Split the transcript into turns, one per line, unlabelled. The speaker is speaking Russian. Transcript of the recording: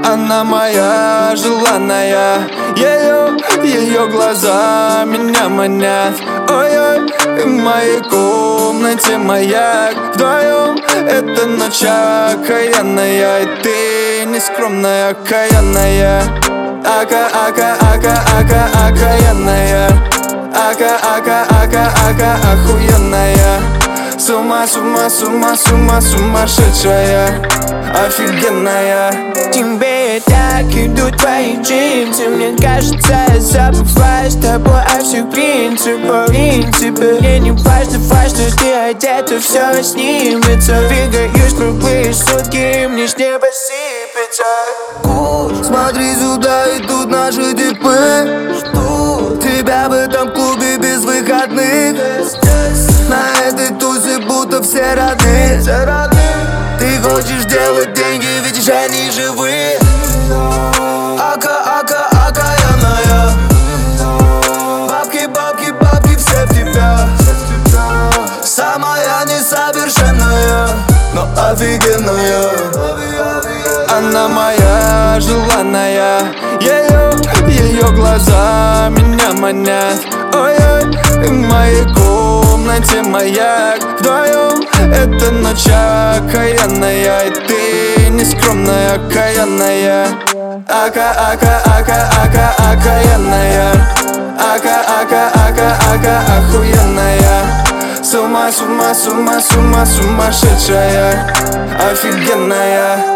Она моя желанная, ее глаза меня манят. Ой-ой, в моей комнате маяк. Вдвоем эта ночь окаянная, и ты нескромная, окаянная. Окаянная. Охуенная. Сумасшедшая, офигенная.
Тебе так идут твои джинсы. Мне кажется, я забываю с тобой о всех принципах. Мне не важно, ты одета, все снимется. Двигаюсь круглые сутки, и мне с неба сыпется.
Смотри сюда, идут наши типы. Жду тебя в этом клубе без выходных. На этой тусе будто все родные. Ты хочешь делать деньги, видишь, они живые. Окаянная. Бабки, все в тебя. Самая несовершенная, но офигенная.
Она моя желанная, ее глаза меня манят. Ой-ой, в моей комнате маяк. Вдвоем эта ночь окаянная, и ты нескромная, окаянная. Окаянная. Охуенная. Сумасшедшая, офигенная.